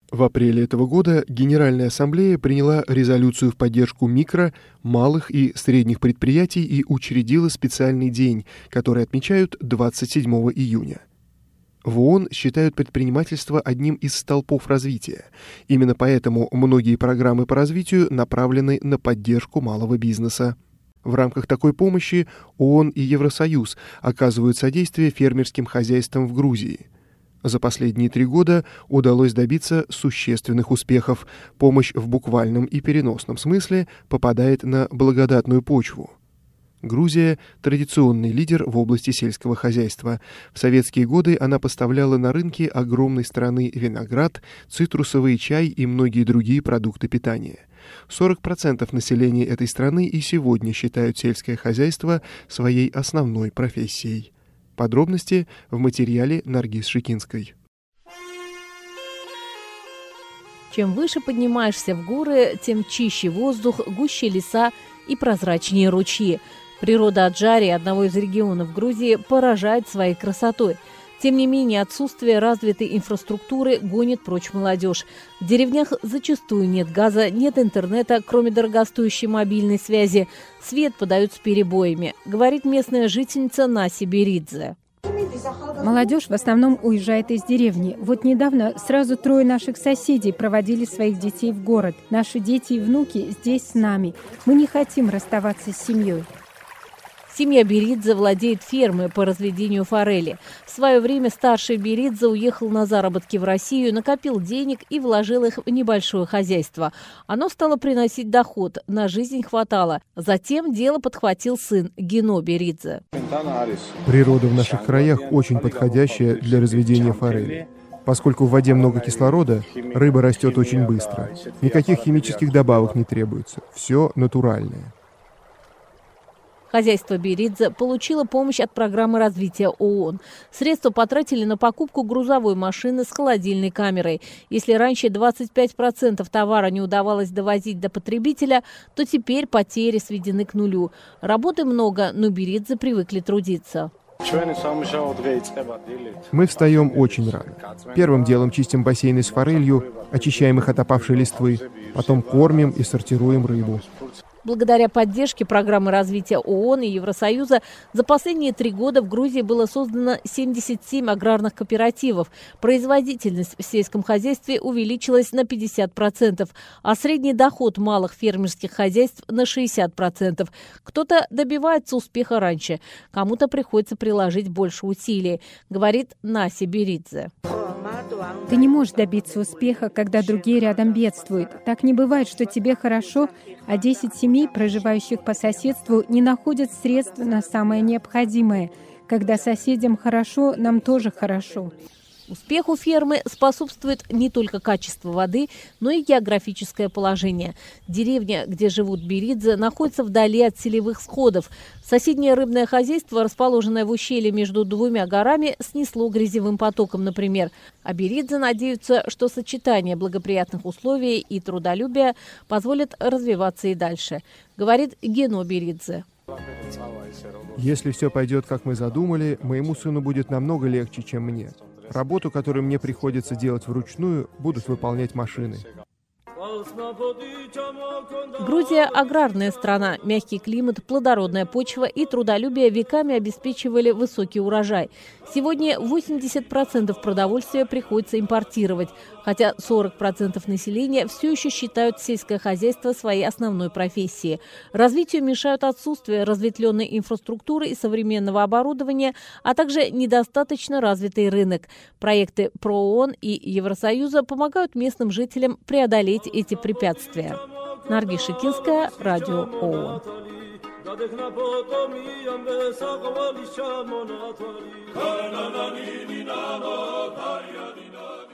В апреле этого года Генеральная Ассамблея приняла резолюцию в поддержку микро, малых и средних предприятий и учредила специальный день, который отмечают 27 июня. В ООН считают предпринимательство одним из столпов развития. Именно поэтому многие программы по развитию направлены на поддержку малого бизнеса. В рамках такой помощи ООН и Евросоюз оказывают содействие фермерским хозяйствам в Грузии. За последние 3 года удалось добиться существенных успехов. Помощь в буквальном и переносном смысле попадает на благодатную почву. Грузия – традиционный лидер в области сельского хозяйства. В советские годы она поставляла на рынки огромной страны виноград, цитрусовый чай и многие другие продукты питания. 40% населения этой страны и сегодня считают сельское хозяйство своей основной профессией. Подробности в материале Наргиз Шикинской. Чем выше поднимаешься в горы, тем чище воздух, гуще леса и прозрачнее ручьи. Природа Аджарии, одного из регионов Грузии, поражает своей красотой. Тем не менее, отсутствие развитой инфраструктуры гонит прочь молодежь. В деревнях зачастую нет газа, нет интернета, кроме дорогостоящей мобильной связи. Свет подают с перебоями, говорит местная жительница Наси Беридзе. Молодежь в основном уезжает из деревни. Вот недавно сразу 3 наших соседей проводили своих детей в город. Наши дети и внуки здесь с нами. Мы не хотим расставаться с семьей. Семья Беридзе владеет фермой по разведению форели. В свое время старший Беридзе уехал на заработки в Россию, накопил денег и вложил их в небольшое хозяйство. Оно стало приносить доход, на жизнь хватало. Затем дело подхватил сын Гено Беридзе. Природа в наших краях очень подходящая для разведения форели. Поскольку в воде много кислорода, рыба растет очень быстро. Никаких химических добавок не требуется. Все натуральное. Хозяйство Беридзе получило помощь от программы развития ООН. Средства потратили на покупку грузовой машины с холодильной камерой. Если раньше 25% товара не удавалось довозить до потребителя, то теперь потери сведены к нулю. Работы много, но Беридзе привыкли трудиться. Мы встаем очень рано. Первым делом чистим бассейны с форелью, очищаем их от опавшей листвы, потом кормим и сортируем рыбу. Благодаря поддержке программы развития ООН и Евросоюза за последние 3 года в Грузии было создано 77 аграрных кооперативов. Производительность в сельском хозяйстве увеличилась на 50%, а средний доход малых фермерских хозяйств на 60%. Кто-то добивается успеха раньше, кому-то приходится приложить больше усилий, говорит Наси Беридзе. Ты не можешь добиться успеха, когда другие рядом бедствуют. Так не бывает, что тебе хорошо, а 10 семей, проживающих по соседству, не находят средств на самое необходимое. Когда соседям хорошо, нам тоже хорошо. Успеху фермы способствует не только качество воды, но и географическое положение. Деревня, где живут Беридзе, находится вдали от селевых сходов. Соседнее рыбное хозяйство, расположенное в ущелье между 2 горами, снесло грязевым потоком, например. А Беридзе надеются, что сочетание благоприятных условий и трудолюбия позволит развиваться и дальше, говорит Гено Беридзе. Если все пойдет, как мы задумали, моему сыну будет намного легче, чем мне. Работу, которую мне приходится делать вручную, будут выполнять машины. Грузия – аграрная страна. Мягкий климат, плодородная почва и трудолюбие веками обеспечивали высокий урожай. Сегодня 80% продовольствия приходится импортировать, хотя 40% населения все еще считают сельское хозяйство своей основной профессией. Развитию мешают отсутствие разветвленной инфраструктуры и современного оборудования, а также недостаточно развитый рынок. Проекты ПРООН и Евросоюза помогают местным жителям преодолеть эти препятствия. Наргиз Шикинская, Радио ООН.